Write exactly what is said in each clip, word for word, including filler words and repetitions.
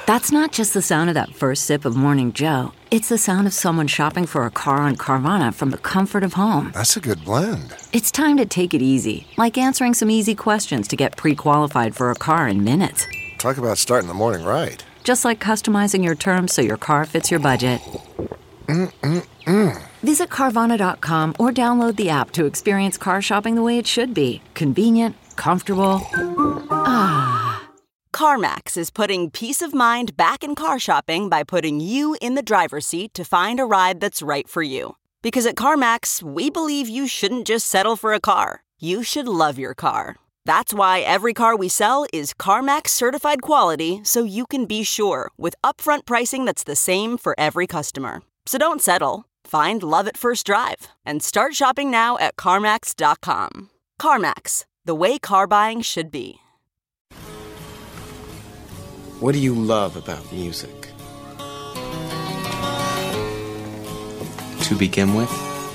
That's not just the sound of that first sip of Morning Joe. It's the sound of someone shopping for a car on Carvana from the comfort of home. That's a good blend. It's time to take it easy, like answering some easy questions to get pre-qualified for a car in minutes. Talk about starting the morning right. Just like customizing your terms so your car fits your budget. Mm-mm-mm. Visit Carvana dot com or download the app to experience car shopping the way it should be. Convenient, comfortable. Ah. CarMax is putting peace of mind back in car shopping by putting you in the driver's seat to find a ride that's right for you. Because at CarMax, we believe you shouldn't just settle for a car. You should love your car. That's why every car we sell is CarMax certified quality, so you can be sure with upfront pricing that's the same for every customer. So don't settle. Find love at first drive and start shopping now at CarMax dot com. CarMax, the way car buying should be. What do you love about music? To begin with,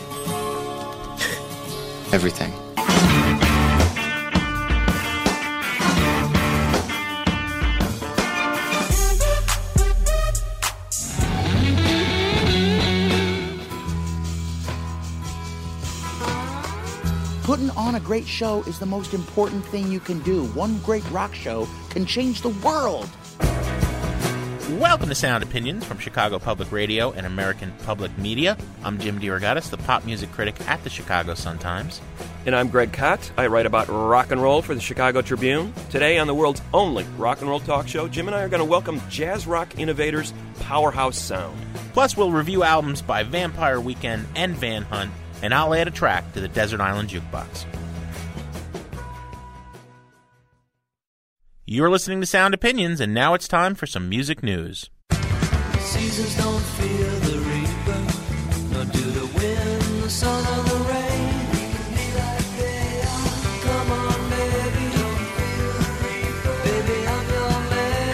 everything. Putting on a great show is the most important thing you can do. One great rock show can change the world. Welcome to Sound Opinions from Chicago Public Radio and American Public Media. I'm Jim DeRogatis, the pop music critic at the Chicago Sun-Times. And I'm Greg Kot. I write about rock and roll for the Chicago Tribune. Today on the world's only rock and roll talk show, Jim and I are going to welcome jazz rock innovators Powerhouse Sound. Plus, we'll review albums by Vampire Weekend and Van Hunt, and I'll add a track to the Desert Island Jukebox. You're listening to Sound Opinions, and now it's time for some music news. Seasons don't fear the reaper, nor do the wind, the sun, or the rain. We can be like they are. Come on, baby, don't fear the reaper. Baby, I'm your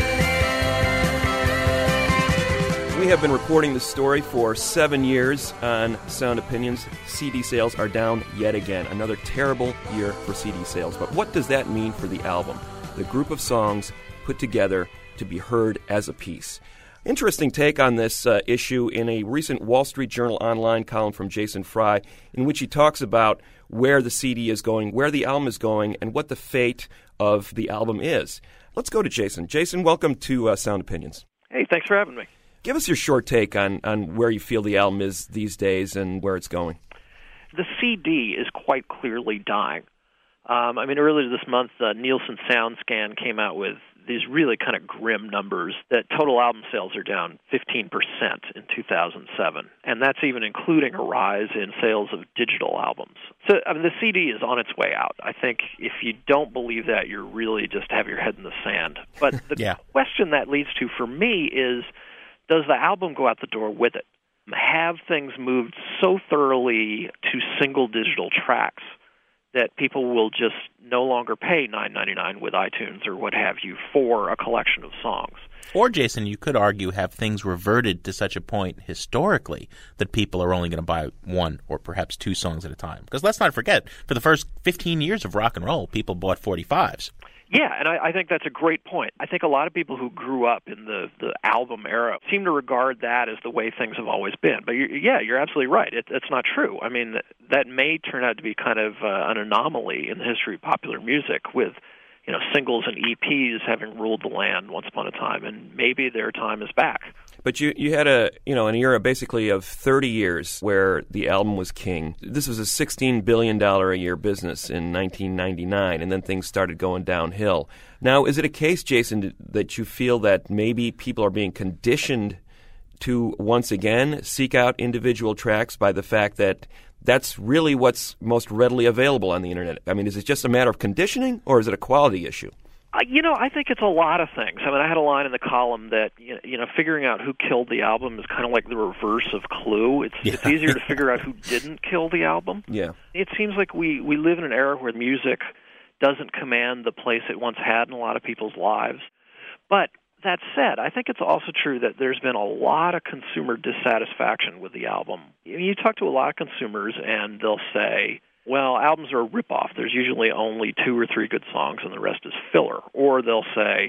man. We have been reporting this story for seven years on Sound Opinions. C D sales are down yet again. Another terrible year for C D sales. But what does that mean for the album? The group of songs put together to be heard as a piece. Interesting take on this uh, issue in a recent Wall Street Journal online column from Jason Fry, in which he talks about where the C D is going, where the album is going, and what the fate of the album is. Let's go to Jason. Jason, welcome to uh, Sound Opinions. Hey, thanks for having me. Give us your short take on, on where you feel the album is these days and where it's going. The C D is quite clearly dying. Um, I mean, earlier this month, uh, Nielsen SoundScan came out with these really kind of grim numbers that total album sales are down fifteen percent in two thousand seven, and that's even including a rise in sales of digital albums. So, I mean, the C D is on its way out. I think if you don't believe that, you're really just have your head in the sand. But the yeah. question that leads to, for me, is does the album go out the door with it? Have things moved so thoroughly to single digital tracks that people will just no longer pay nine ninety-nine with iTunes or what have you for a collection of songs? Or, Jason, you could argue have things reverted to such a point historically that people are only going to buy one or perhaps two songs at a time. Because let's not forget, for the first fifteen years of rock and roll, people bought forty-fives. Yeah, and I, I think that's a great point. I think a lot of people who grew up in the, the album era seem to regard that as the way things have always been. But you're, yeah, you're absolutely right. It, it's not true. I mean, that may turn out to be kind of uh, an anomaly in the history of popular music with, you know, singles and E Ps having ruled the land once upon a time, and maybe their time is back. But you, you had a you know an era basically of thirty years where the album was king. This was a sixteen billion dollars a year business in nineteen ninety-nine, and then things started going downhill. Now, is it a case, Jason, that you feel that maybe people are being conditioned to once again seek out individual tracks by the fact that that's really what's most readily available on the Internet? I mean, is it just a matter of conditioning, or is it a quality issue? Uh, you know, I think it's a lot of things. I mean, I had a line in the column that, you know, figuring out who killed the album is kind of like the reverse of Clue. It's yeah. it's easier to figure out who didn't kill the album. Yeah. It seems like we, we live in an era where music doesn't command the place it once had in a lot of people's lives. But that said, I think it's also true that there's been a lot of consumer dissatisfaction with the album. You talk to a lot of consumers, and they'll say, well, albums are a ripoff. There's usually only two or three good songs, and the rest is filler. Or they'll say,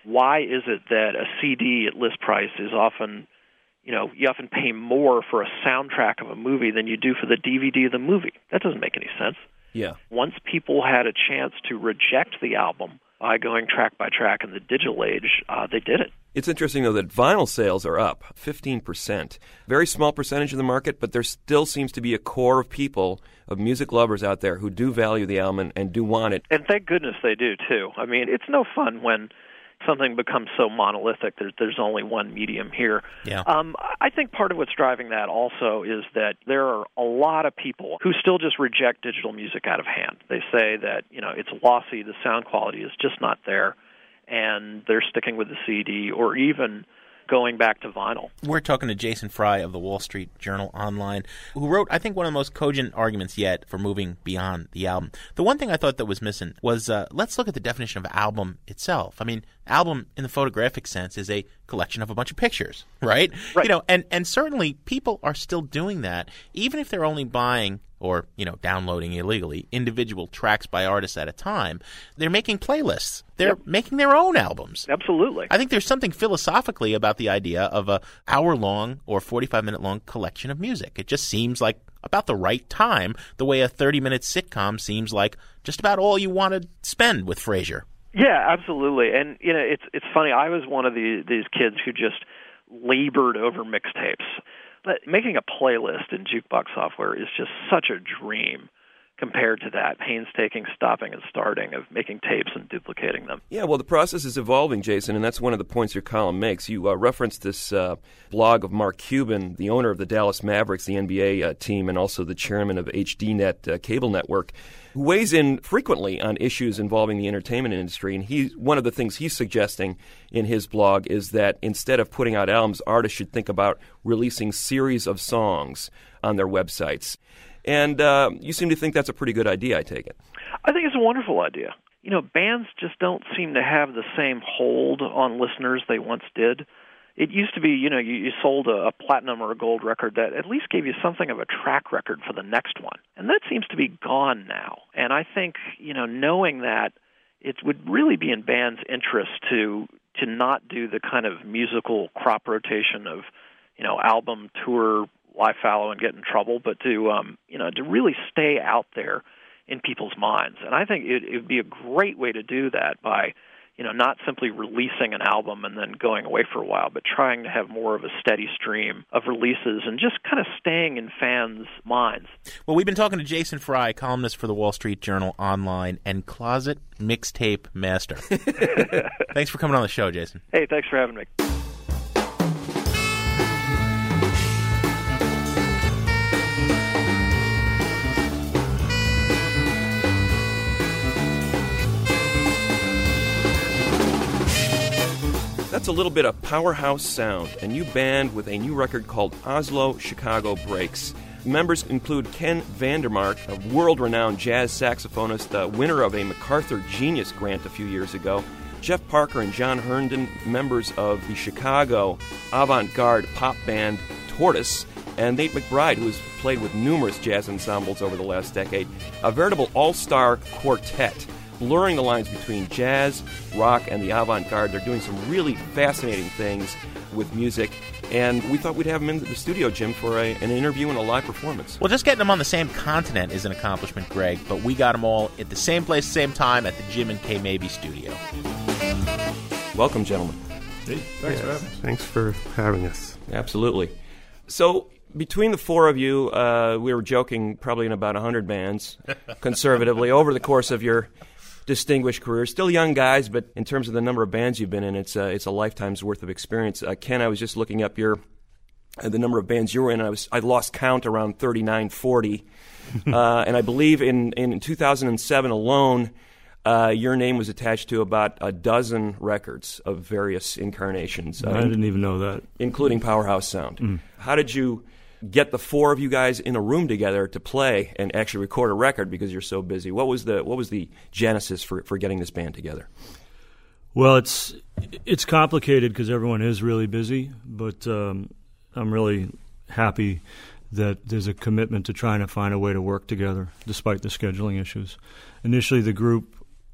why is it that a C D at list price is often, you know, you often pay more for a soundtrack of a movie than you do for the D V D of the movie? That doesn't make any sense. Yeah. Once people had a chance to reject the album by going track by track in the digital age, uh, they did it. It's interesting, though, that vinyl sales are up fifteen percent. Very small percentage of the market, but there still seems to be a core of people, of music lovers out there who do value the album and, and do want it. And thank goodness they do, too. I mean, it's no fun when something becomes so monolithic that there's only one medium here. Yeah. Um, I think part of what's driving that also is that there are a lot of people who still just reject digital music out of hand. They say that, you know, it's lossy, the sound quality is just not there, and they're sticking with the C D or even going back to vinyl. We're talking to Jason Fry of the Wall Street Journal Online, who wrote, I think, one of the most cogent arguments yet for moving beyond the album. The one thing I thought that was missing was, uh, let's look at the definition of album itself. I mean, album in the photographic sense is a collection of a bunch of pictures, right? Right. You know, and, and certainly people are still doing that, even if they're only buying or, you know, downloading illegally individual tracks by artists at a time. They're making playlists. They're Yep. making their own albums. Absolutely. I think there's something philosophically about the idea of a hour-long or forty-five minute long collection of music. It just seems like about the right time, the way a thirty minute sitcom seems like just about all you want to spend with Frasier. Yeah, absolutely. And, you know, it's it's funny. I was one of the, these kids who just labored over mixtapes. But making a playlist in jukebox software is just such a dream compared to that painstaking stopping and starting of making tapes and duplicating them. Yeah, well, the process is evolving, Jason, and that's one of the points your column makes. You uh, referenced this uh, blog of Mark Cuban, the owner of the Dallas Mavericks, the N B A uh, team, and also the chairman of H D Net uh, cable network, who weighs in frequently on issues involving the entertainment industry. And he, one of the things he's suggesting in his blog is that instead of putting out albums, artists should think about releasing series of songs on their websites. And uh, you seem to think that's a pretty good idea, I take it. I think it's a wonderful idea. You know, bands just don't seem to have the same hold on listeners they once did. It used to be, you know, you, you sold a, a platinum or a gold record that at least gave you something of a track record for the next one. And that seems to be gone now. And I think, you know, knowing that, it would really be in bands' interest to to not do the kind of musical crop rotation of, you know, album, tour, live fallow and get in trouble, but to um, you know to really stay out there in people's minds. And I think it it would be a great way to do that by, you know, not simply releasing an album and then going away for a while, but trying to have more of a steady stream of releases and just kind of staying in fans' minds. Well, we've been talking to Jason Fry, columnist for the Wall Street Journal Online and closet mixtape master. Thanks for coming on the show, Jason. Hey, thanks for having me. That's a little bit of powerhouse sound, a new band with a new record called Oslo Chicago Breaks. Members include Ken Vandermark, a world-renowned jazz saxophonist, uh, winner of a MacArthur Genius Grant a few years ago, Jeff Parker and John Herndon, members of the Chicago avant-garde pop band Tortoise, and Nate McBride, who has played with numerous jazz ensembles over the last decade. A veritable all-star quartet, blurring the lines between jazz, rock, and the avant-garde. They're doing some really fascinating things with music, and we thought we'd have them in the studio, Jim, for a, an interview and a live performance. Well, just getting them on the same continent is an accomplishment, Greg, but we got them all at the same place, same time, at the Jim and Kay Mabey studio. Welcome, gentlemen. Hey, thanks for having us. Thanks for having us. Absolutely. So, between the four of you, uh, we were joking probably in about one hundred bands, conservatively, over the course of your distinguished career. Still young guys, but in terms of the number of bands you've been in, it's a, it's a lifetime's worth of experience. Uh, Ken, I was just looking up your uh, the number of bands you were in, and I was I lost count around thirty-nine, forty. uh, and I believe in, in two thousand seven alone, uh, your name was attached to about a dozen records of various incarnations. Uh, I didn't even know that. Including Powerhouse Sound. Mm. How did you get the four of you guys in a room together to play and actually record a record because you're so busy? What was the what was the genesis for, for getting this band together? Well, it's it's complicated because everyone is really busy, but um, I'm really happy that there's a commitment to trying to find a way to work together despite the scheduling issues. Initially, the group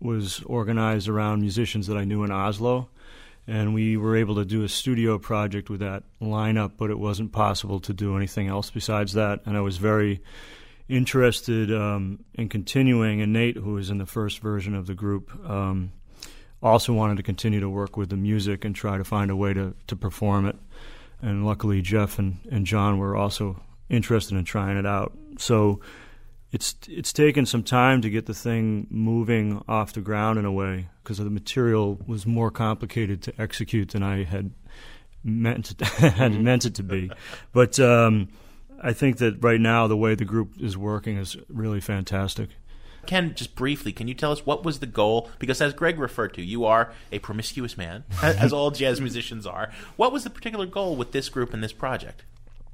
was organized around musicians that I knew in Oslo, and we were able to do a studio project with that lineup, but it wasn't possible to do anything else besides that, and I was very interested um, in continuing, and Nate, who was in the first version of the group, um, also wanted to continue to work with the music and try to find a way to, to perform it. And luckily Jeff and, and John were also interested in trying it out. So it's it's taken some time to get the thing moving off the ground in a way, because the material was more complicated to execute than I had meant it, had meant it to be. But um, I think that right now the way the group is working is really fantastic. Ken, just briefly, can you tell us what was the goal? Because as Greg referred to, you are a promiscuous man, as all jazz musicians are. What was the particular goal with this group and this project?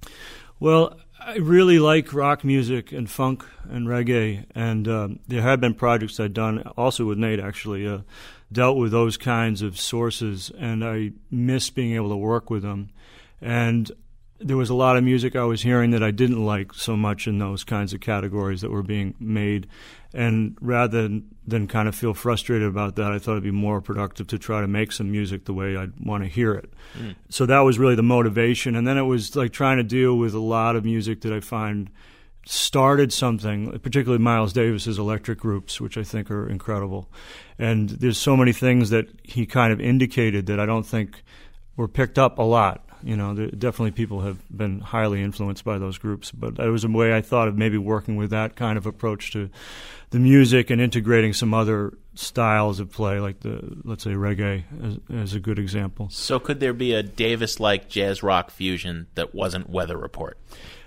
Well, I really like rock music and funk and reggae, and um, there have been projects I've done, also with Nate actually, uh, dealt with those kinds of sources, and I miss being able to work with them. And there was a lot of music I was hearing that I didn't like so much in those kinds of categories that were being made. And rather than, than kind of feel frustrated about that, I thought it'd be more productive to try to make some music the way I'd want to hear it. Mm. So that was really the motivation. And then it was like trying to deal with a lot of music that I find started something, particularly Miles Davis's electric groups, which I think are incredible. And there's so many things that he kind of indicated that I don't think were picked up a lot. You know, there, definitely people have been highly influenced by those groups, but it was a way I thought of maybe working with that kind of approach to the music and integrating some other styles of play, like the, let's say, reggae as, as a good example. So could there be a Davis-like jazz rock fusion that wasn't Weather Report?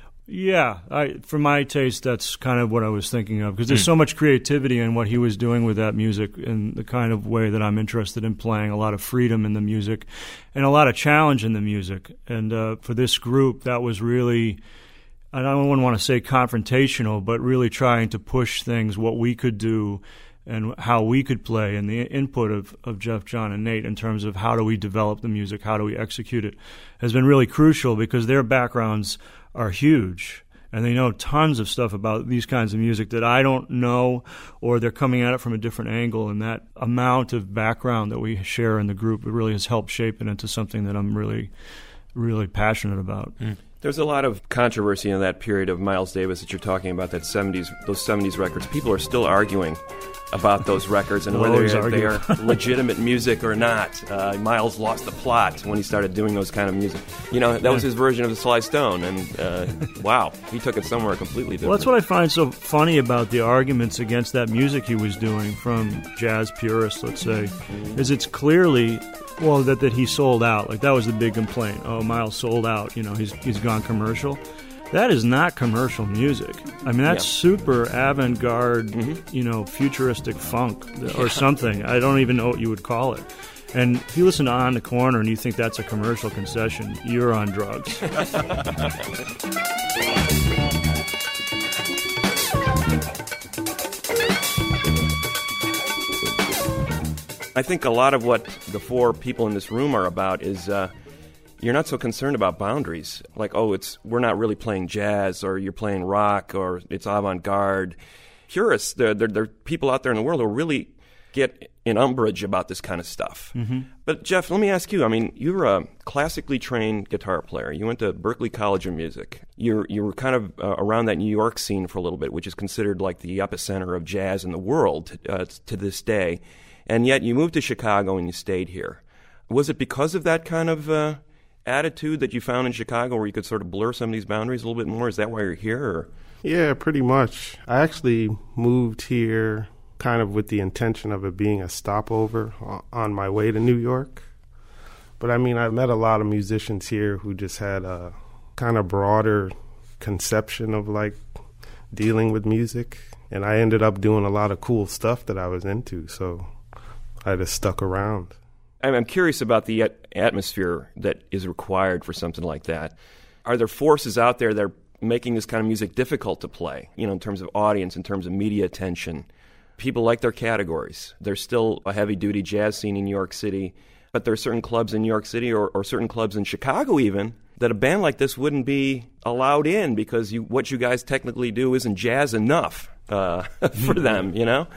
Yeah, I, for my taste, that's kind of what I was thinking of, because there's mm. so much creativity in what he was doing with that music and the kind of way that I'm interested in playing, a lot of freedom in the music and a lot of challenge in the music. And uh, for this group, that was really, I don't want to say confrontational, but really trying to push things, what we could do and how we could play, and the input of, of Jeff, John, and Nate in terms of how do we develop the music, how do we execute it, has been really crucial, because their backgrounds are huge, and they know tons of stuff about these kinds of music that I don't know, or they're coming at it from a different angle, and that amount of background that we share in the group, it really has helped shape it into something that I'm really, really passionate about. Mm. There's a lot of controversy in that period of Miles Davis that you're talking about, that seventies, those seventies records. People are still arguing about those records and whether they are legitimate music or not. Uh, Miles lost the plot when he started doing those kind of music. You know, that was his version of the Sly Stone, and uh, wow, he took it somewhere completely different. Well, that's what I find so funny about the arguments against that music he was doing from jazz purists, let's say, mm-hmm. is it's clearly, well, that, that he sold out. Like, that was the big complaint. Oh, Miles sold out. You know, he's he's gone commercial. That is not commercial music. I mean, that's yeah. super avant-garde, mm-hmm. you know, futuristic funk or something. I don't even know what you would call it. And if you listen to On the Corner and you think that's a commercial concession, you're on drugs. I think a lot of what the four people in this room are about is uh, you're not so concerned about boundaries. Like, oh, it's we're not really playing jazz, or you're playing rock, or it's avant-garde. Purists, there, there, there are people out there in the world who really get in umbrage about this kind of stuff. Mm-hmm. But, Jeff, let me ask you. I mean, you're a classically trained guitar player. You went to Berklee College of Music. You're, you were kind of uh, around that New York scene for a little bit, which is considered like the epicenter of jazz in the world uh, to this day. And yet you moved to Chicago and you stayed here. Was it because of that kind of uh, attitude that you found in Chicago, where you could sort of blur some of these boundaries a little bit more? Is that why you're here? Or? Yeah, pretty much. I actually moved here kind of with the intention of it being a stopover on my way to New York. But I mean, I met a lot of musicians here who just had a kind of broader conception of like dealing with music. And I ended up doing a lot of cool stuff that I was into, so I just stuck around. I'm curious about the atmosphere that is required for something like that. Are there forces out there that are making this kind of music difficult to play, you know, in terms of audience, in terms of media attention? People like their categories. There's still a heavy-duty jazz scene in New York City, but there are certain clubs in New York City, or, or certain clubs in Chicago even, that a band like this wouldn't be allowed in because you, what you guys technically do isn't jazz enough uh, for them, you know?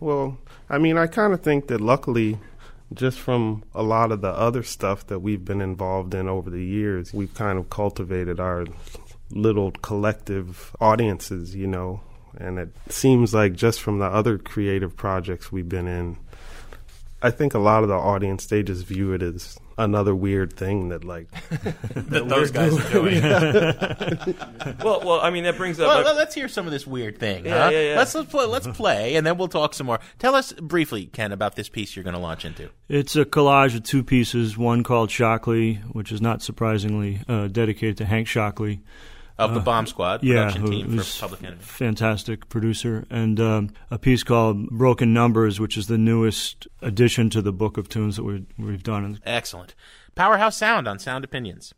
Well, I mean, I kind of think that luckily, just from a lot of the other stuff that we've been involved in over the years, we've kind of cultivated our little collective audiences, you know. And it seems like just from the other creative projects we've been in, I think a lot of the audience, they just view it as another weird thing that, like, that those guys are doing. well, well, I mean, that brings up. Well, a, well, let's hear some of this weird thing. Yeah, huh? yeah, yeah. Let's let's play, let's play, and then we'll talk some more. Tell us briefly, Ken, about this piece you're going to launch into. It's a collage of two pieces. One called Shockley, which is not surprisingly uh, dedicated to Hank Shockley. Of the Uh, Bomb Squad yeah, production who team was for Public Enemy. Fantastic producer. And um, a piece called Broken Numbers, which is the newest addition to the book of tunes that we, we've done. Excellent. Powerhouse Sound on Sound Opinions.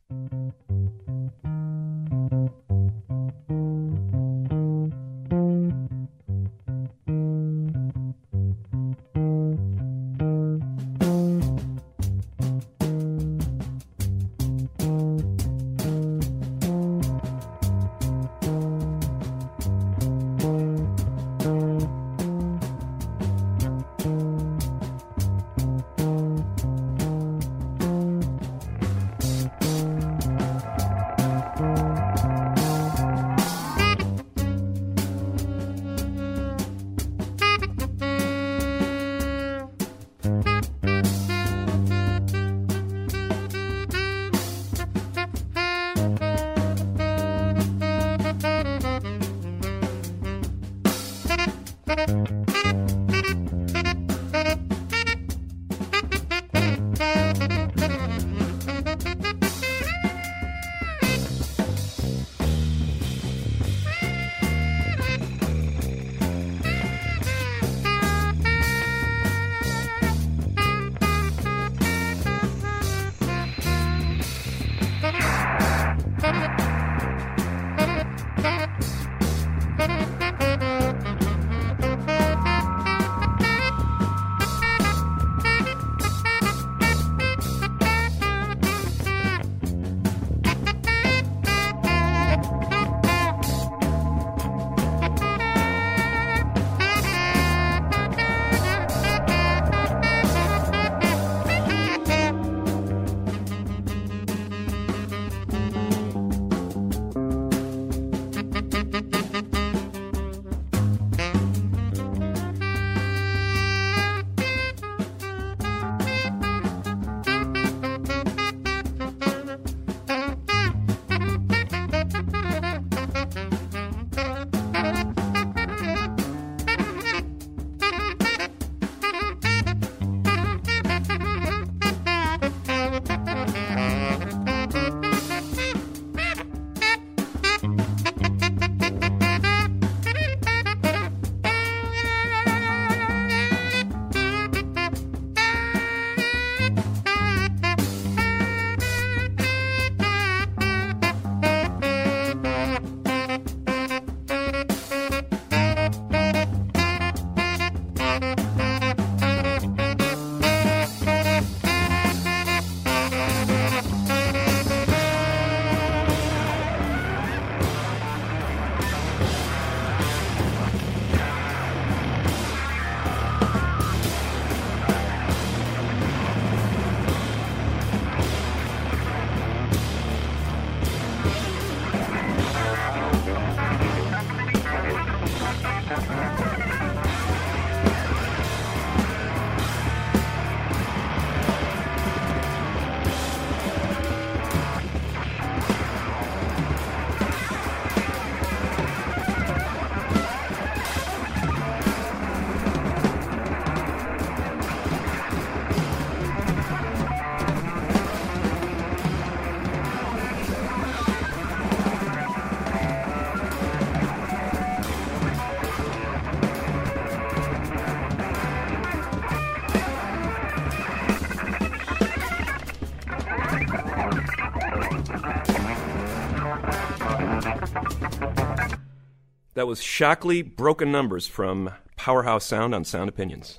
That was Shockley, Broken Numbers from Powerhouse Sound on Sound Opinions.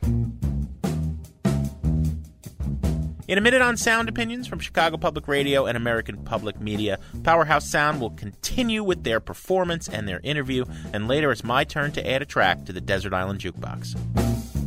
In a minute on Sound Opinions from Chicago Public Radio and American Public Media, Powerhouse Sound will continue with their performance and their interview, and later it's my turn to add a track to the Desert Island Jukebox.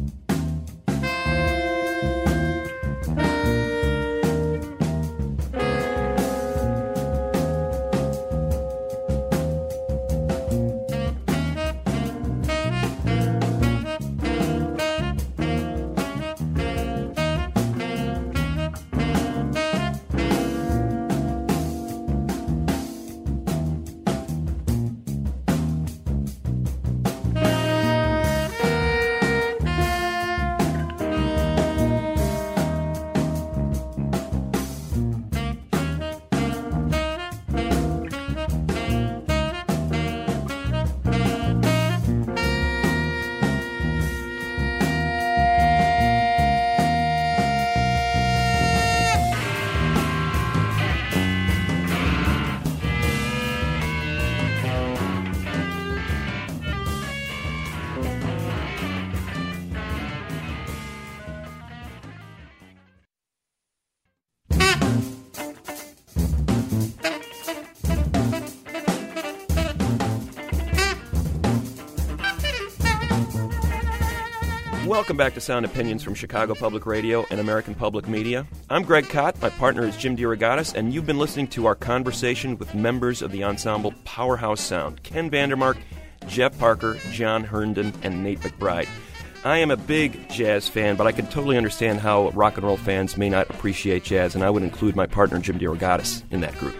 Welcome back to Sound Opinions from Chicago Public Radio and American Public Media. I'm Greg Kot, my partner is Jim DeRogatis, and you've been listening to our conversation with members of the ensemble Powerhouse Sound, Ken Vandermark, Jeff Parker, John Herndon, and Nate McBride. I am a big jazz fan, but I can totally understand how rock and roll fans may not appreciate jazz, and I would include my partner Jim DeRogatis in that group.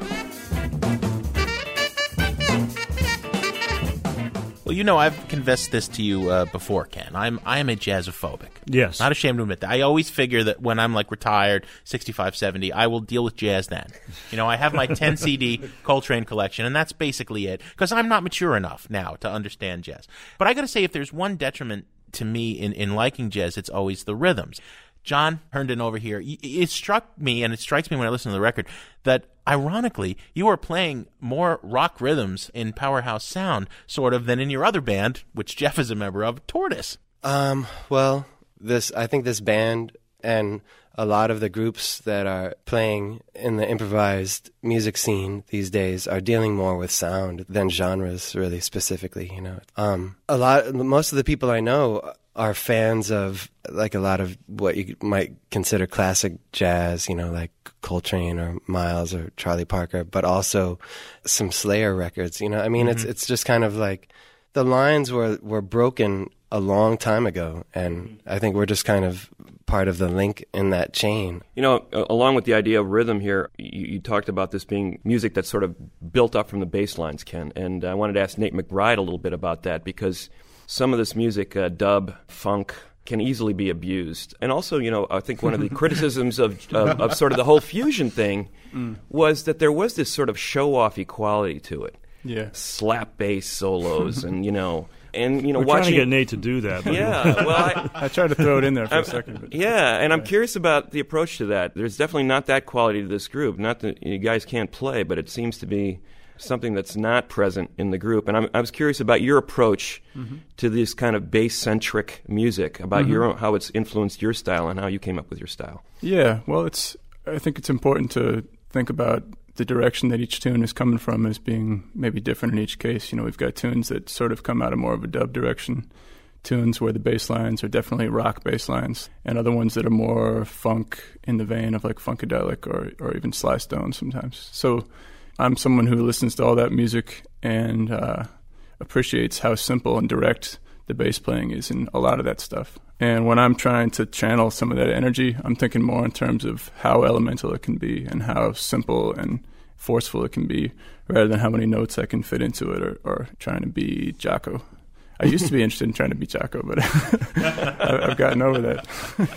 Well, you know, I've confessed this to you uh, before, Ken. I'm I am a jazzophobic. Yes. Not ashamed to admit that. I always figure that when I'm, like, retired, sixty-five, seventy, I will deal with jazz then. You know, I have my ten C D Coltrane collection, and that's basically it, because I'm not mature enough now to understand jazz. But I got to say, if there's one detriment to me in, in liking jazz, it's always the rhythms. John Herndon over here, it struck me, and it strikes me when I listen to the record, that ironically, you are playing more rock rhythms in Powerhouse Sound, sort of, than in your other band, which Jeff is a member of, Tortoise. Um, well, this I think this band and a lot of the groups that are playing in the improvised music scene these days are dealing more with sound than genres, really specifically, you know. Um, a lot, most of the people I know are fans of, like, a lot of what you might consider classic jazz, you know, like Coltrane or Miles or Charlie Parker, but also some Slayer records, you know. I mean, mm-hmm. it's it's just kind of like the lines were, were broken a long time ago, and I think we're just kind of part of the link in that chain. You know, along with the idea of rhythm here, you, you talked about this being music that's sort of built up from the bass lines, Ken, and I wanted to ask Nate McBride a little bit about that, because some of this music, uh, dub, funk, can easily be abused. And also, you know, I think one of the criticisms of, of of sort of the whole fusion thing mm. was that there was this sort of show-off equality to it. Yeah. Slap bass solos and, you know, and, you know, We're watching... trying to get Nate to do that. Yeah, well, I... I tried to throw it in there for I'm, a second. But, yeah, and I'm curious about the approach to that. There's definitely not that quality to this group. Not that you guys can't play, but it seems to be something that's not present in the group. And I'm, I was curious about your approach mm-hmm. to this kind of bass-centric music, about mm-hmm. your own, how it's influenced your style and how you came up with your style. Yeah, well, it's. I think it's important to think about the direction that each tune is coming from as being maybe different in each case. You know, we've got tunes that sort of come out of more of a dub direction, tunes where the bass lines are definitely rock bass lines, and other ones that are more funk in the vein of like Funkadelic or, or even Sly Stone sometimes. So I'm someone who listens to all that music and uh, appreciates how simple and direct the bass playing is in a lot of that stuff. And when I'm trying to channel some of that energy, I'm thinking more in terms of how elemental it can be and how simple and forceful it can be, rather than how many notes I can fit into it, or, or trying to be Jaco. I used to be interested in trying to be Jaco, but I've gotten over that.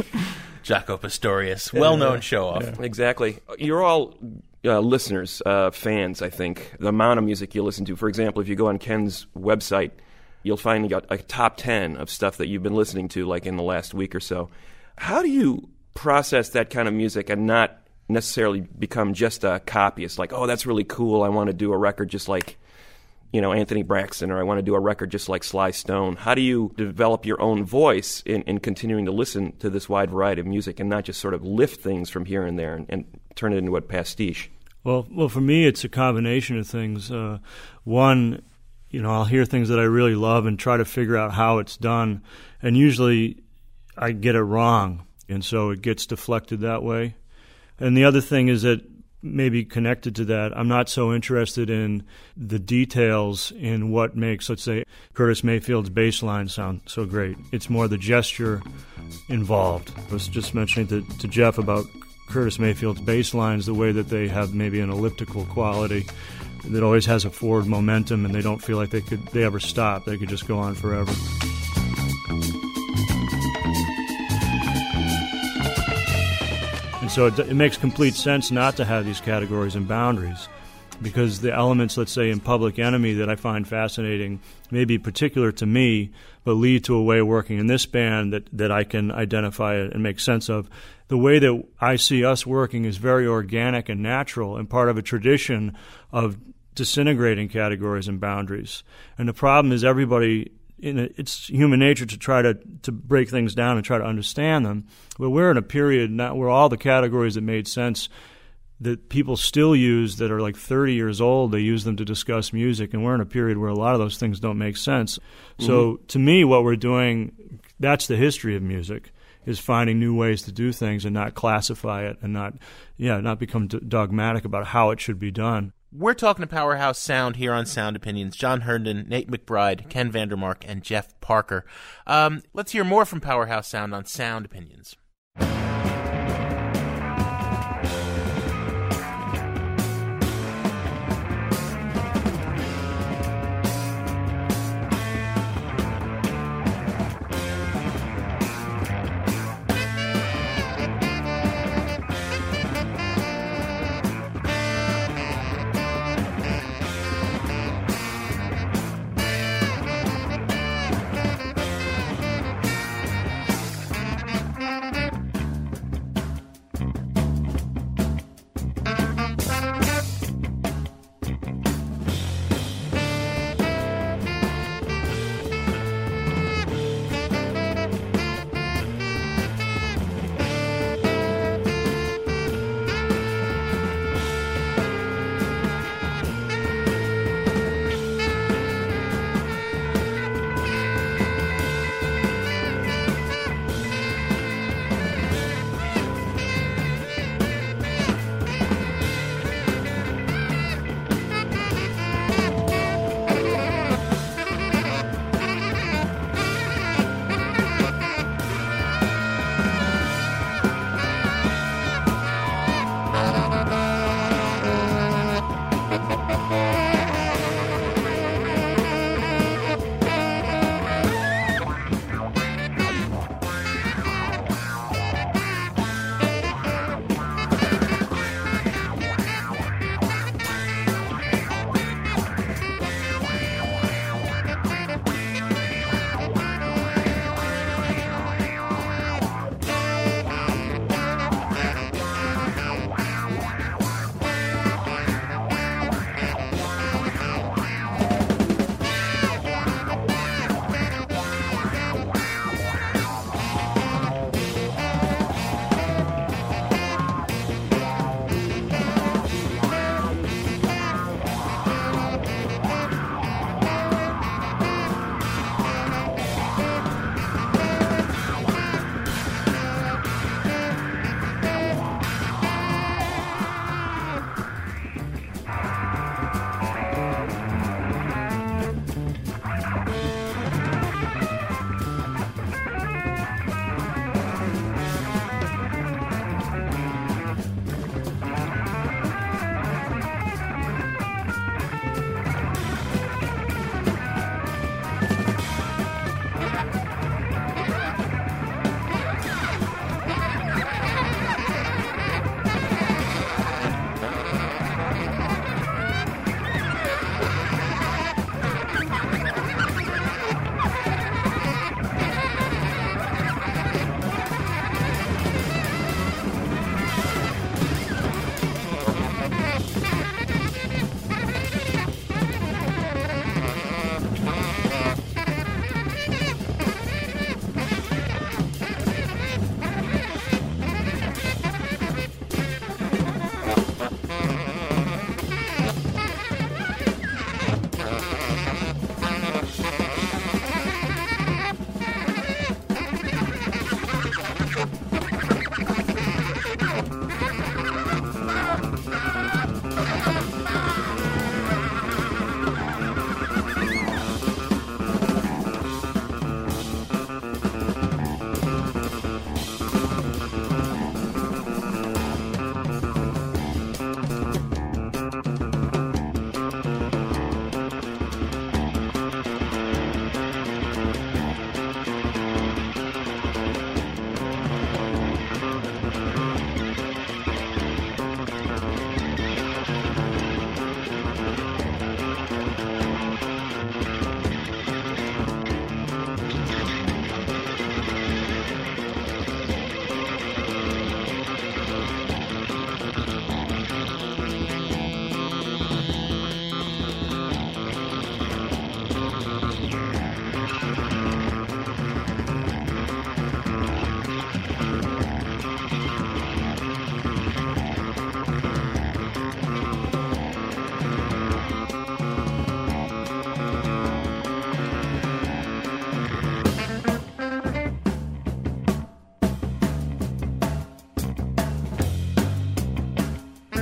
Jaco Pastorius, well-known yeah, show-off. Yeah. Exactly. You're all uh, listeners, uh, fans, I think. The amount of music you listen to. For example, if you go on Ken's website, you'll find you got a top ten of stuff that you've been listening to, like in the last week or so. How do you process that kind of music and not necessarily become just a copyist? Like, oh, that's really cool. I want to do a record just like, you know, Anthony Braxton, or I want to do a record just like Sly Stone. How do you develop your own voice in, in continuing to listen to this wide variety of music and not just sort of lift things from here and there and, and turn it into a pastiche? Well, well, for me, it's a combination of things. Uh, one, you know, I'll hear things that I really love and try to figure out how it's done, and usually I get it wrong, and so it gets deflected that way. And the other thing is that, maybe connected to that, I'm not so interested in the details in what makes, let's say, Curtis Mayfield's bass line sound so great. It's more the gesture involved. I was just mentioning to, to Jeff about Curtis Mayfield's bass lines, the way that they have maybe an elliptical quality that always has a forward momentum, and they don't feel like they could they ever stop. They could just go on forever. And so it, it makes complete sense not to have these categories and boundaries, because the elements, let's say, in Public Enemy that I find fascinating may be particular to me, but lead to a way of working in this band that, that I can identify and make sense of. The way that I see us working is very organic and natural, and part of a tradition of disintegrating categories and boundaries. And the problem is everybody, in a, it's human nature to try to, to break things down and try to understand them. But we're in a period now where all the categories that made sense that people still use, that are like thirty years old, they use them to discuss music, and we're in a period where a lot of those things don't make sense. Mm-hmm. So to me, what we're doing that's the history of music, is finding new ways to do things and not classify it and not, yeah, not become d- dogmatic about how it should be done. We're talking to Powerhouse Sound here on Sound Opinions. John Herndon, Nate McBride, Ken Vandermark, and Jeff Parker. Um, let's hear more from Powerhouse Sound on Sound Opinions.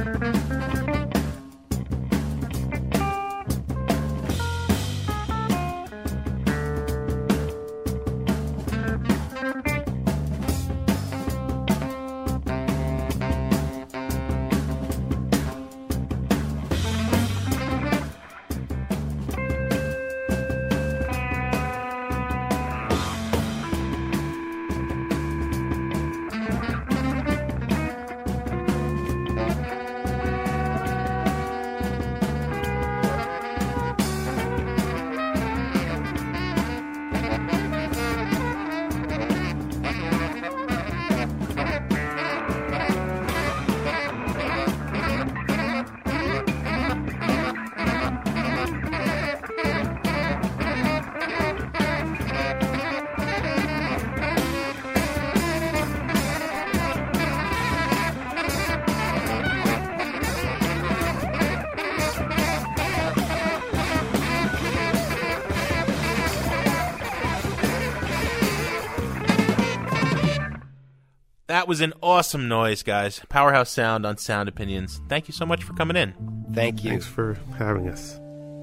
That was an awesome noise, guys. Powerhouse Sound on Sound Opinions. Thank you so much for coming in. Thank you. Thanks for having us.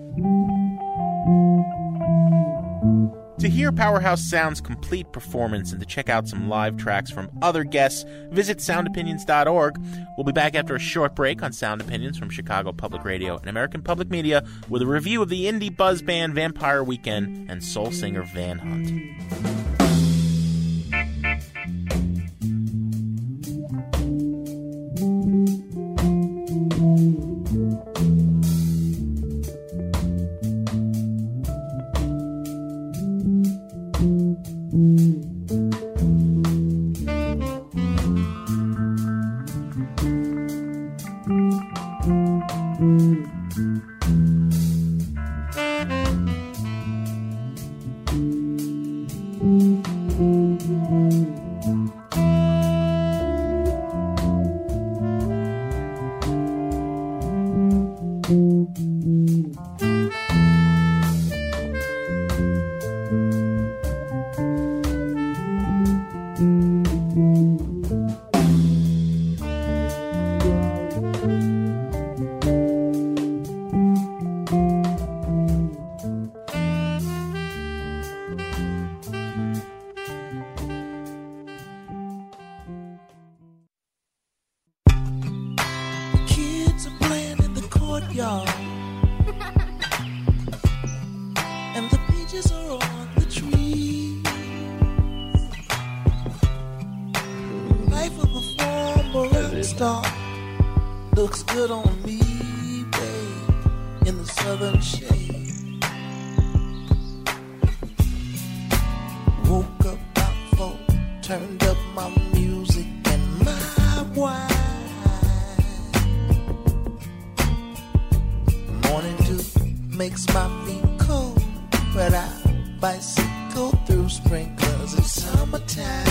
To hear Powerhouse Sound's complete performance and to check out some live tracks from other guests, visit sound opinions dot org. We'll be back after a short break on Sound Opinions from Chicago Public Radio and American Public Media with a review of the indie buzz band Vampire Weekend and soul singer Van Hunt. Looks good on me, babe, in the southern shade. Woke up about four, turned up my music and my wine. Morning dew makes my feet cold, but I bicycle through sprinklers in summertime.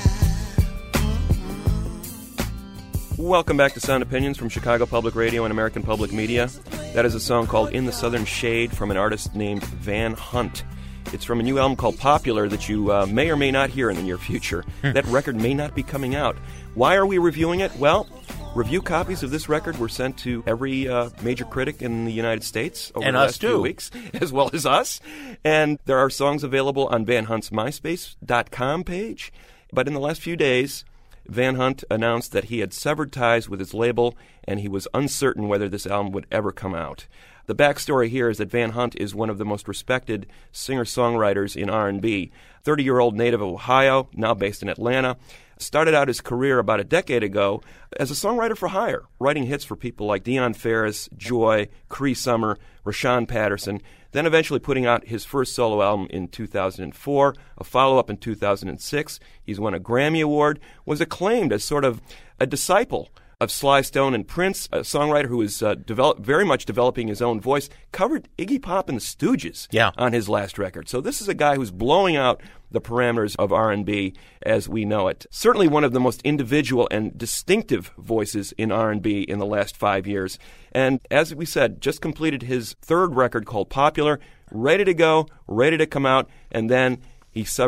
Welcome back to Sound Opinions from Chicago Public Radio and American Public Media. That is a song called In the Southern Shade from an artist named Van Hunt. It's from a new album called Popular that you uh, may or may not hear in the near future. That record may not be coming out. Why are we reviewing it? Well, review copies of this record were sent to every uh, major critic in the United States over and the us last too. few weeks, as well as us. And there are songs available on Van Hunt's MySpace dot com page. But in the last few days, Van Hunt announced that he had severed ties with his label, and he was uncertain whether this album would ever come out. The backstory here is that Van Hunt is one of the most respected singer-songwriters in R and B. thirty-year-old native of Ohio, now based in Atlanta, started out his career about a decade ago as a songwriter for hire, writing hits for people like Dion Ferris, Joy, Cree Summer, Rashawn Patterson, then eventually putting out his first solo album in two thousand four, a follow-up in two thousand six. He's won a Grammy Award, was acclaimed as sort of a disciple of Sly Stone and Prince, a songwriter who is uh, develop, very much developing his own voice, covered Iggy Pop and the Stooges yeah. on his last record. So this is a guy who's blowing out the parameters of R and B as we know it. Certainly one of the most individual and distinctive voices in R and B in the last five years. And as we said, just completed his third record called Popular, ready to go, ready to come out, and then he severed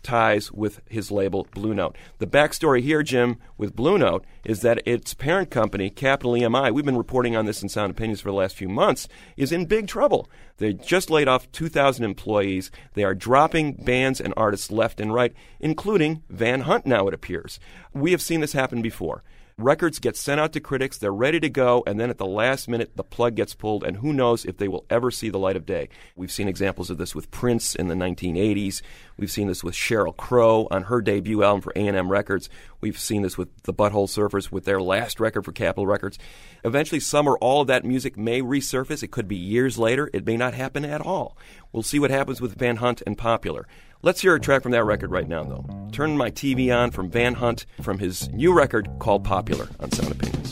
ties with his label, Blue Note. The backstory here, Jim, with Blue Note is that its parent company, Capital E M I, we've been reporting on this in Sound Opinions for the last few months, is in big trouble. They just laid off two thousand employees. They are dropping bands and artists left and right, including Van Hunt now, it appears. We have seen this happen before. Records get sent out to critics, they're ready to go, and then at the last minute, the plug gets pulled, and who knows if they will ever see the light of day. We've seen examples of this with Prince in the nineteen eighties. We've seen this with Sheryl Crow on her debut album for A and M Records. We've seen this with the Butthole Surfers with their last record for Capitol Records. Eventually, some or all of that music may resurface. It could be years later. It may not happen at all. We'll see what happens with Van Hunt and Popular. Let's hear a track from that record right now, though. Turn My T V On from Van Hunt from his new record called Popular on Sound Opinions.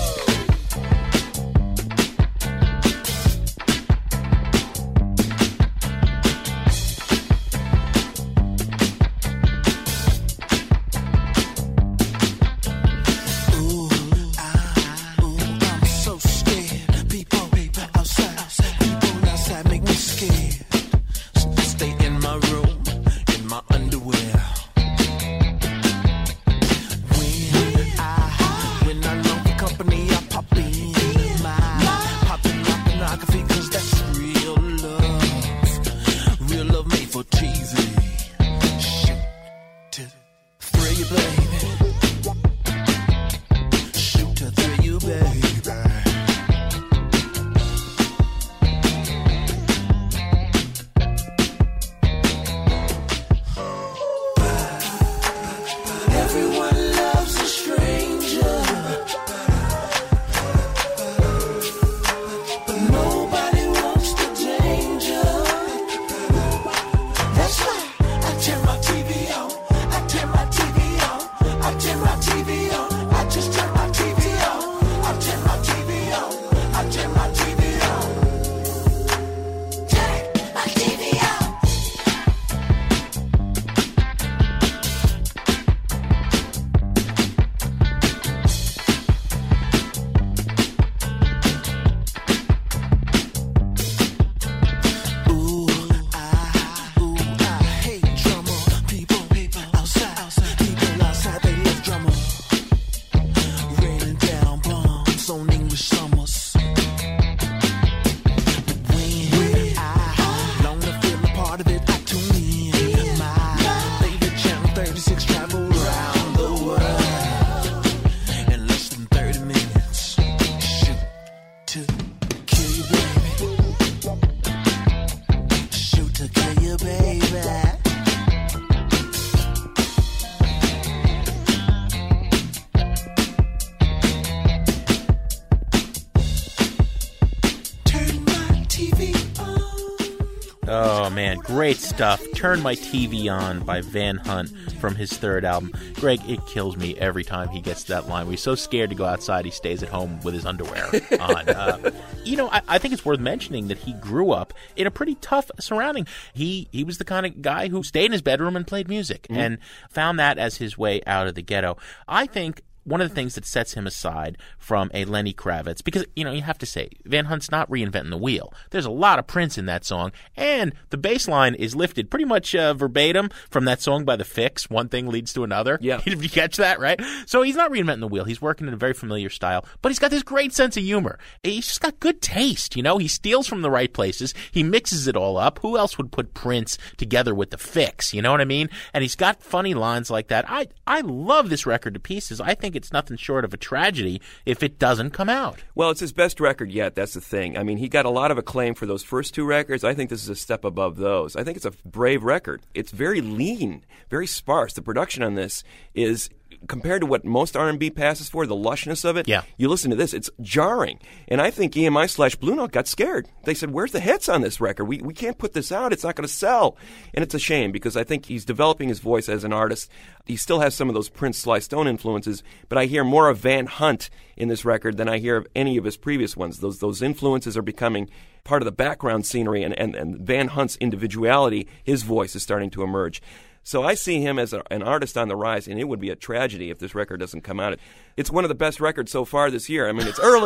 Oh, man, great stuff. Turn My T V On by Van Hunt from his third album. Greg, it kills me every time he gets to that line. He's so scared to go outside, he stays at home with his underwear on. Uh, you know, I, I think it's worth mentioning that he grew up in a pretty tough surrounding. He he was the kind of guy who stayed in his bedroom and played music mm. and found that as his way out of the ghetto. I think one of the things that sets him aside from a Lenny Kravitz, because, you know, you have to say, Van Hunt's not reinventing the wheel. There's a lot of Prince in that song, and the bass line is lifted pretty much uh, verbatim from that song by The Fix, One Thing Leads to Another. Yeah. Did you catch that, right? So he's not reinventing the wheel. He's working in a very familiar style, but he's got this great sense of humor. He's just got good taste, you know? He steals from the right places. He mixes it all up. Who else would put Prince together with The Fix, you know what I mean? And he's got funny lines like that. I, I love this record to pieces. I think it's nothing short of a tragedy if it doesn't come out. Well, it's his best record yet. That's the thing. I mean, he got a lot of acclaim for those first two records. I think this is a step above those. I think it's a brave record. It's very lean, very sparse. The production on this is, compared to what most R and B passes for, the lushness of it, yeah. You listen to this, it's jarring. And I think E M I slash Blue Note got scared. They said, where's the hits on this record? We we can't put this out. It's not going to sell. And it's a shame because I think he's developing his voice as an artist. He still has some of those Prince, Sly Stone influences, but I hear more of Van Hunt in this record than I hear of any of his previous ones. Those those influences are becoming part of the background scenery, and, and, and Van Hunt's individuality, his voice is starting to emerge. So I see him as a, an artist on the rise, and it would be a tragedy if this record doesn't come out. It's one of the best records so far this year. I mean, it's early.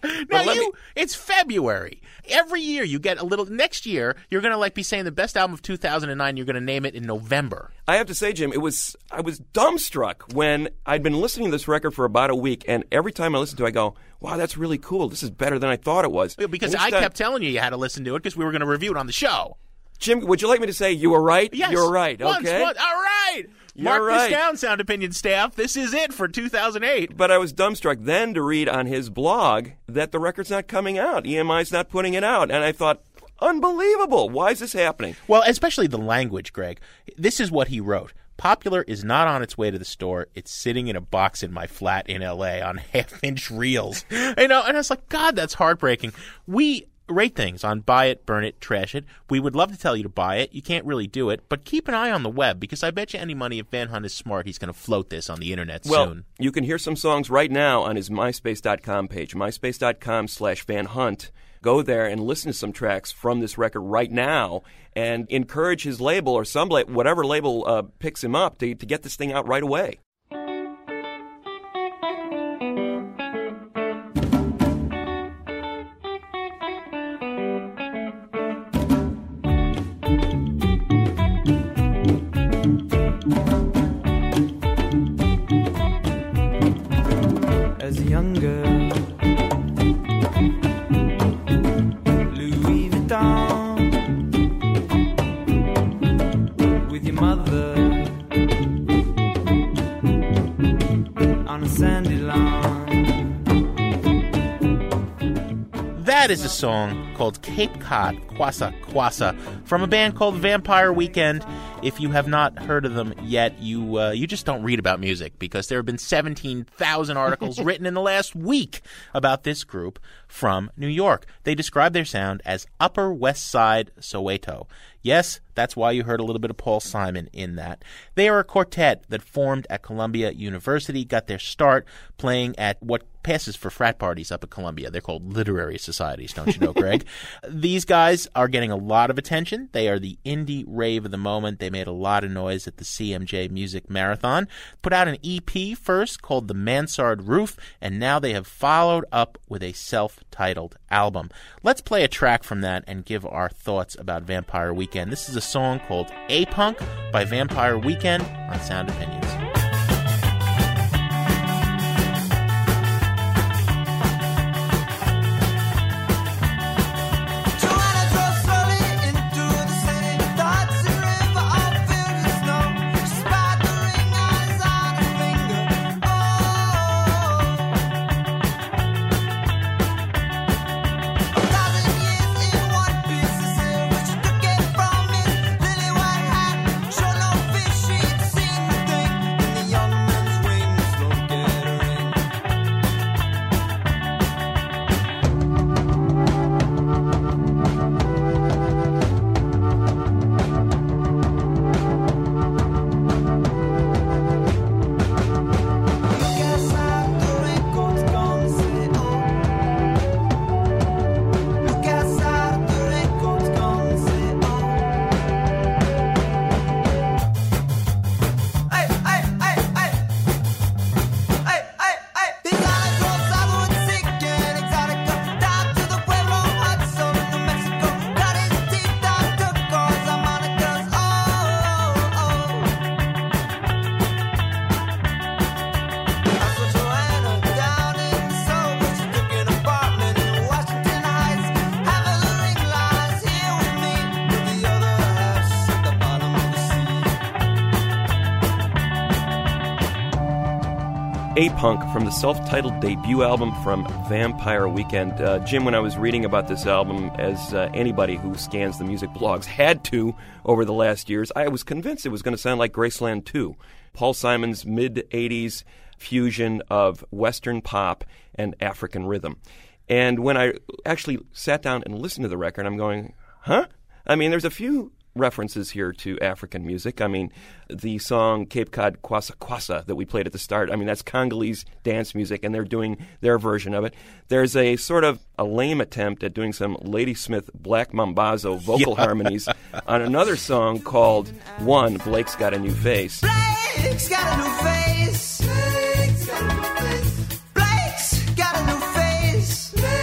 Now you, me... it's February. Every year you get a little. Next year you're going to like be saying the best album of two thousand nine. You're going to name it in November. I have to say, Jim, it was I was dumbstruck when I'd been listening to this record for about a week, and every time I listen to it, I go, "Wow, that's really cool. This is better than I thought it was." Because I kept telling you you had to listen to it because we were going to review it on the show. Jim, would you like me to say you were right? Yes. You were right. Once, okay. Once, all right. You're Mark right. this down, Sound Opinion staff. This is it for two thousand eight. But I was dumbstruck then to read on his blog that the record's not coming out. E M I's not putting it out. And I thought, unbelievable. Why is this happening? Well, especially the language, Greg. This is what he wrote. Popular is not on its way to the store. It's sitting in a box in my flat in L A on half-inch reels. You know, and I was like, God, that's heartbreaking. We rate things on Buy It, Burn It, Trash It. We would love to tell you to buy it. You can't really do it, but keep an eye on the web because I bet you any money if Van Hunt is smart, he's going to float this on the internet well, soon. You can hear some songs right now on his MySpace dot com page, myspace dot com slash Van Hunt. Go there and listen to some tracks from this record right now and encourage his label or some la- whatever label uh, picks him up to, to get this thing out right away. As a young girl, Louis Vuitton, with your mother on a sandy lawn. That is a song called Cape Cod Kwassa Kwassa from a band called Vampire Weekend. If you have not heard of them yet, you uh, you just don't read about music because there have been seventeen thousand articles written in the last week about this group from New York. They describe their sound as Upper West Side Soweto. Yes, that's why you heard a little bit of Paul Simon in that. They are a quartet that formed at Columbia University, got their start playing at what passes for frat parties up at Columbia. They're called literary societies, don't you know, Greg? These guys are getting a lot of attention. They are the indie rave of the moment. They made a lot of noise at the C M J Music Marathon. Put out an E P first called The Mansard Roof, and now they have followed up with a self-titled album. Let's play a track from that and give our thoughts about Vampire Weekend. This is a song called A-Punk by Vampire Weekend on Sound Opinions. A-Punk from the self-titled debut album from Vampire Weekend. Uh, Jim, when I was reading about this album, as uh, anybody who scans the music blogs had to over the last years, I was convinced it was going to sound like Graceland two. Paul Simon's mid-eighties fusion of Western pop and African rhythm. And when I actually sat down and listened to the record, I'm going, huh? I mean, there's a few references here to African music. I mean, the song Cape Cod Kwassa Kwassa that we played at the start, I mean, that's Congolese dance music, and they're doing their version of it. There's a sort of a lame attempt at doing some Ladysmith Black Mambazo vocal yeah. harmonies on another song called One, Blake's Got a New Face. Blake's got a new face. Blake's got a new face. Blake's got a new face.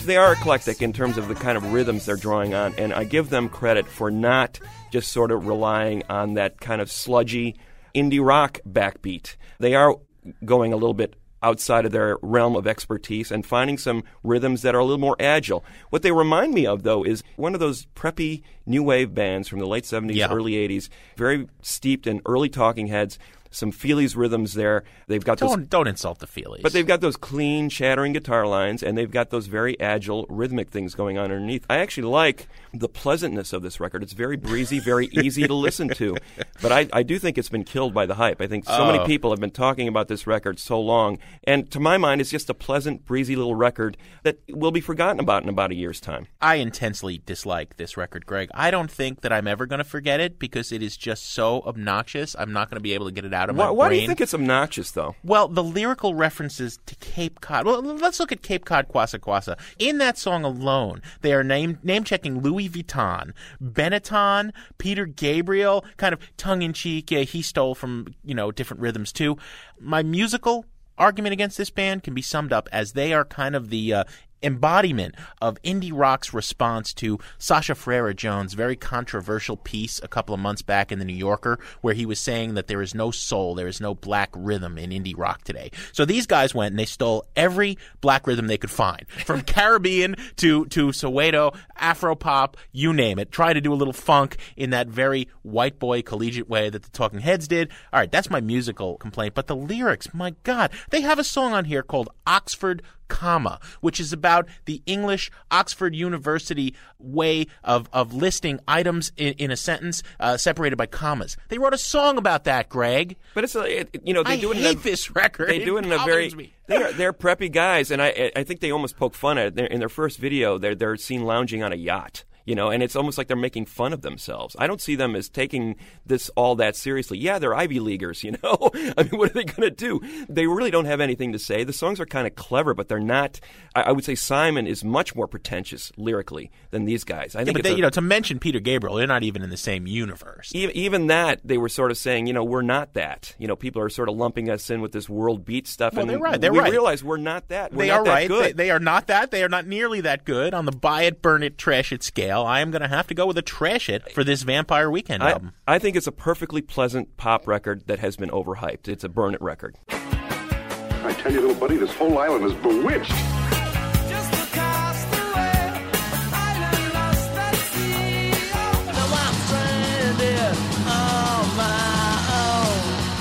they are eclectic in terms of the kind of rhythms they're drawing on, and I give them credit for not just sort of relying on that kind of sludgy indie rock backbeat. They are going a little bit outside of their realm of expertise and finding some rhythms that are a little more agile. What they remind me of, though, is one of those preppy new wave bands from the late seventies, yeah. early eighties, very steeped in early Talking Heads, some Feelies rhythms there. They've got don't, those, don't insult the Feelies. But they've got those clean, shattering guitar lines, and they've got those very agile, rhythmic things going on underneath. I actually like the pleasantness of this record. It's very breezy, very easy to listen to. But I, I do think it's been killed by the hype. I think so oh. many people have been talking about this record so long, and to my mind, it's just a pleasant, breezy little record that will be forgotten about in about a year's time. I intensely dislike this record, Greg. I don't think that I'm ever going to forget it because it is just so obnoxious. I'm not going to be able to get it out of my why, brain. Why do you think it's obnoxious, though? Well, the lyrical references to Cape Cod. Well, let's look at Cape Cod Kwassa Kwassa. In that song alone, they are name name checking Louis Vuitton, Benetton, Peter Gabriel, kind of tongue in cheek. Yeah, he stole from you know different rhythms too. My musical argument against this band can be summed up as they are kind of the uh, embodiment of indie rock's response to Sasha Ferreira Jones' very controversial piece a couple of months back in the New Yorker, where he was saying that there is no soul, there is no black rhythm in indie rock today. So these guys went and they stole every black rhythm they could find, from Caribbean to to Soweto, Afro-pop, you name it. Try to do a little funk in that very white boy collegiate way that the Talking Heads did. All right, that's my musical complaint. But the lyrics, my God, they have a song on here called Oxford Comma, which is about the English Oxford University way of, of listing items in, in a sentence uh, separated by commas. They wrote a song about that, Greg. But it's a, it, you know they I do it. hate in a, this record. They do it in a very. They're they're preppy guys, and I I think they almost poke fun at it. They're, in their first video, they're they're seen lounging on a yacht. You know, and it's almost like they're making fun of themselves. I don't see them as taking this all that seriously. Yeah, they're Ivy Leaguers, you know. I mean, what are they going to do? They really don't have anything to say. The songs are kind of clever, but they're not. I, I would say Simon is much more pretentious lyrically than these guys. I yeah, think but it's they, a, you know, to mention Peter Gabriel, they're not even in the same universe. Even, even that, they were sort of saying, you know, we're not that. You know, people are sort of lumping us in with this world beat stuff, well, and they're right. They're we right. realize we're not that. We're they not are that right. good. They, they are not that. They are not nearly that good on the buy it, burn it, trash it scale. I am going to have to go with a trash it for this Vampire Weekend I, album. I think it's a perfectly pleasant pop record that has been overhyped. It's a burn it record. I tell you, little buddy, this whole island is bewitched. Just across the way, island lost at sea. Now I'm stranded on my own.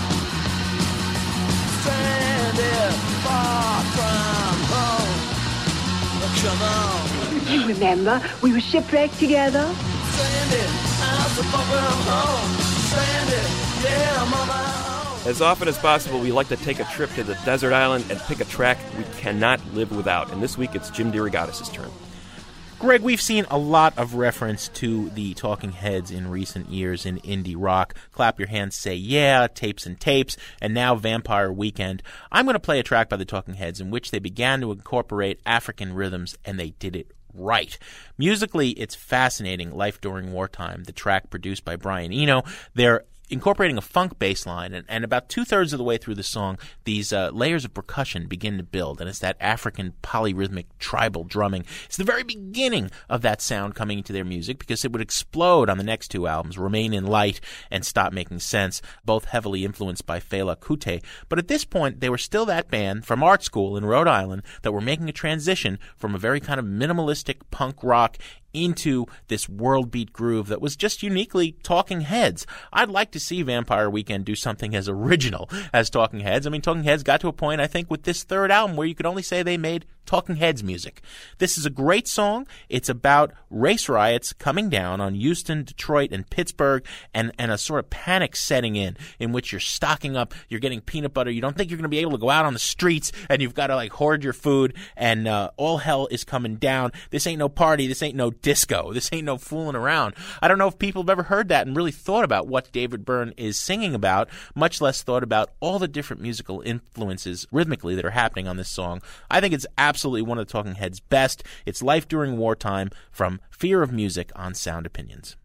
Stranded far from home. Come on. You remember, we were shipwrecked together. Stranded, out so far from home. Stranded, yeah, I'm on my own. As often as possible, we like to take a trip to the desert island and pick a track we cannot live without. And this week, it's Jim DeRogatis' turn. Greg, we've seen a lot of reference to the Talking Heads in recent years in indie rock. Clap Your Hands, Say Yeah, Tapes and Tapes, and now Vampire Weekend. I'm going to play a track by the Talking Heads in which they began to incorporate African rhythms, and they did it right. Musically, it's fascinating. Life During Wartime, the track produced by Brian Eno. They're incorporating a funk bass line, and, and about two-thirds of the way through the song, these uh, layers of percussion begin to build, and it's that African polyrhythmic tribal drumming. It's the very beginning of that sound coming into their music, because it would explode on the next two albums, Remain in Light and Stop Making Sense, both heavily influenced by Fela Kuti. But at this point, they were still that band from art school in Rhode Island that were making a transition from a very kind of minimalistic punk rock into this world beat groove that was just uniquely Talking Heads. I'd like to see Vampire Weekend do something as original as Talking Heads. I mean, Talking Heads got to a point, I think, with this third album where you could only say they made Talking Heads music. This is a great song. It's about race riots coming down on Houston, Detroit, and Pittsburgh, and, and a sort of panic setting in, in which you're stocking up, you're getting peanut butter, you don't think you're going to be able to go out on the streets, and you've got to, like, hoard your food, and uh, all hell is coming down. This ain't no party. This ain't no disco. This ain't no fooling around. I don't know if people have ever heard that and really thought about what David Byrne is singing about, much less thought about all the different musical influences rhythmically that are happening on this song. I think it's absolutely one of the Talking Heads' best. It's Life During Wartime from Fear of Music on Sound Opinions.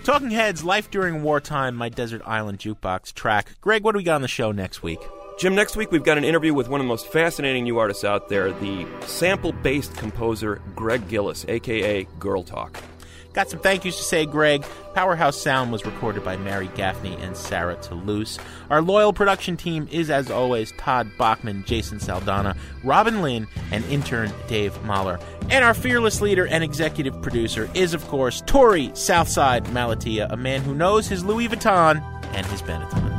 Talking Heads, Life During Wartime, My Desert Island Jukebox track. Greg, what do we got on the show next week? Jim, next week we've got an interview with one of the most fascinating new artists out there, the sample-based composer Greg Gillis, a k a. Girl Talk. Got some thank yous to say, Greg. Powerhouse Sound was recorded by Mary Gaffney and Sarah Toulouse. Our loyal production team is, as always, Todd Bachman, Jason Saldana, Robin Lynn, and intern Dave Mahler. And our fearless leader and executive producer is, of course, Tori Southside Malatia, a man who knows his Louis Vuitton and his Benetton.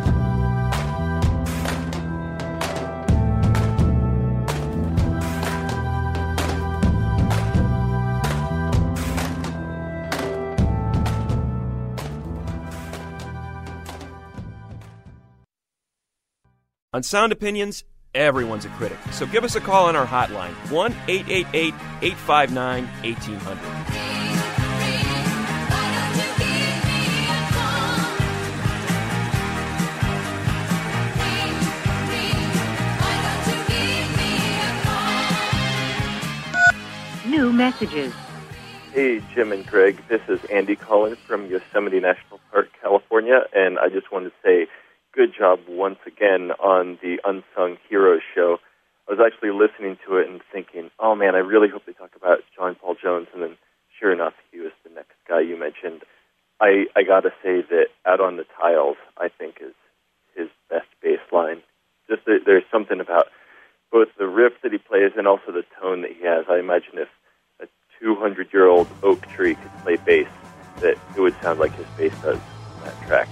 On Sound Opinions, everyone's a critic. So give us a call on our hotline, one eight eight eight, eight five nine, one eight zero zero. New messages. Hey, Jim and Greg. This is Andy calling from Yosemite National Park, California, and I just wanted to say good job once again on the Unsung Heroes show. I was actually listening to it and thinking, oh man, I really hope they talk about John Paul Jones, and then sure enough, he was the next guy you mentioned. I, I gotta say that Out on the Tiles, I think, is his best bass line. Just that there's something about both the riff that he plays and also the tone that he has. I imagine if a two hundred year old oak tree could play bass, that it would sound like his bass does on that track.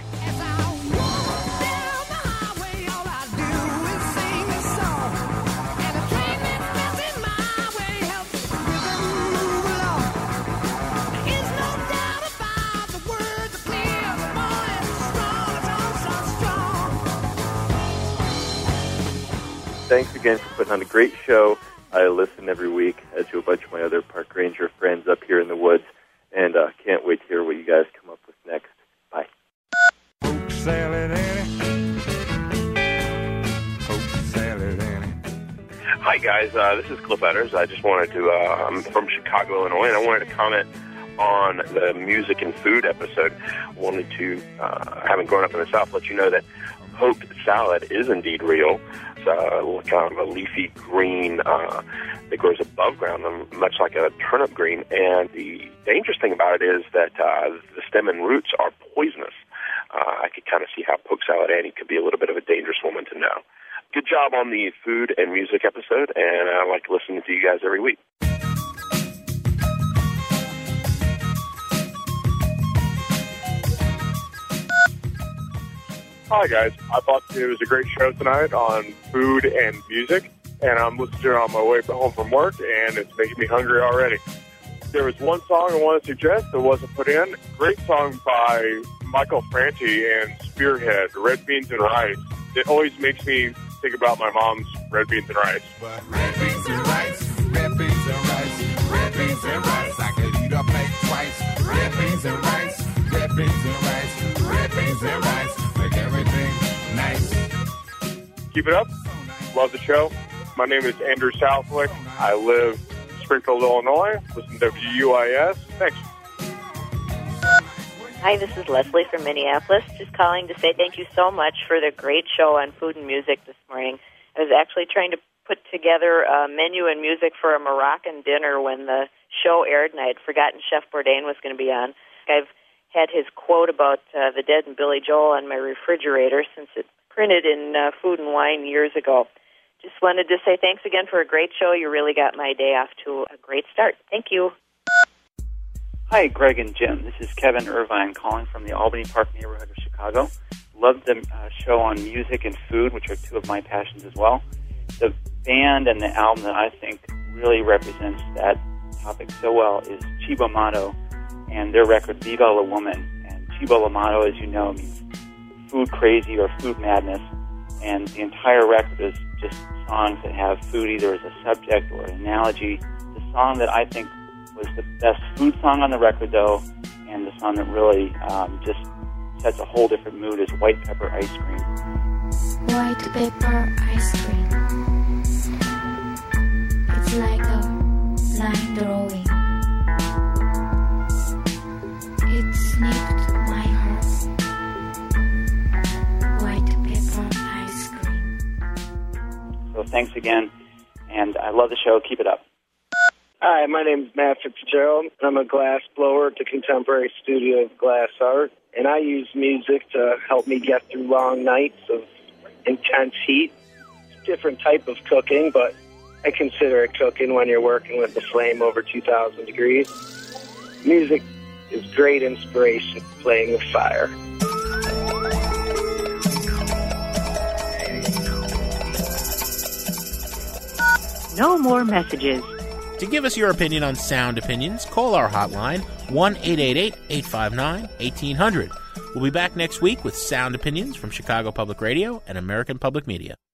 Thanks again for putting on a great show. I listen every week, as do a bunch of my other park ranger friends up here in the woods, and uh, can't wait to hear what you guys come up with next. Bye. Coke salad, Annie. Coke salad, Annie. Hi, guys. Uh, this is Cliff Edders. I just wanted to, uh, I'm from Chicago, Illinois, and I wanted to comment on the music and food episode. I wanted to, uh, having grown up in the South, let you know that poke salad is indeed real. It's uh, kind of a leafy green uh, that grows above ground, much like a turnip green. And the dangerous thing about it is that uh, the stem and roots are poisonous. Uh, I could kind of see how Poke Salad Annie could be a little bit of a dangerous woman to know. Good job on the food and music episode, and I like listening to you guys every week. Hi, guys. I thought it was a great show tonight on food and music, and I'm listening to it on my way home from work, and it's making me hungry already. There was one song I want to suggest that wasn't put in. Great song by Michael Franti and Spearhead, Red Beans and Rice. It always makes me think about my mom's red beans and rice. Red beans and rice, red beans and rice, red beans and rice. I could eat a plate twice. Red beans and rice, red beans and rice, red beans and rice. Make everything nice. Keep it up. Love the show. My name is Andrew Southwick. I live in Springfield, Illinois. Listen to W U I S. Thanks. Hi, this is Leslie from Minneapolis. Just calling to say thank you so much for the great show on food and music this morning. I was actually trying to put together a menu and music for a Moroccan dinner when the show aired, and I had forgotten Chef Bourdain was going to be on. I've had his quote about uh, the Dead and Billy Joel on my refrigerator since it printed in uh, Food and Wine years ago. Just wanted to say thanks again for a great show. You really got my day off to a great start. Thank you. Hi, Greg and Jim. This is Kevin Irvine calling from the Albany Park neighborhood of Chicago. Love the uh, show on music and food, which are two of my passions as well. The band and the album that I think really represents that topic so well is Cibo Matto and their record Viva la Woman. And Cibo la Matto, as you know, means food crazy or food madness. And the entire record is just songs that have food either as a subject or an analogy. The song that I think was the best food song on the record, though, and the song that really um, just sets a whole different mood is White Pepper Ice Cream. White pepper ice cream. It's like a line drawing. It's neat thanks again, and I love the show. Keep it up. Hi, my name is Matt Fitzgerald. I'm a glass blower at the Contemporary Studio of Glass Art, and I use music to help me get through long nights of intense heat. It's a different type of cooking, but I consider it cooking when you're working with the flame over two thousand degrees. Music is great inspiration for playing with fire. No more messages. To give us your opinion on Sound Opinions, call our hotline, one eight eight eight, eight five nine, one eight zero zero. We'll be back next week with Sound Opinions from Chicago Public Radio and American Public Media.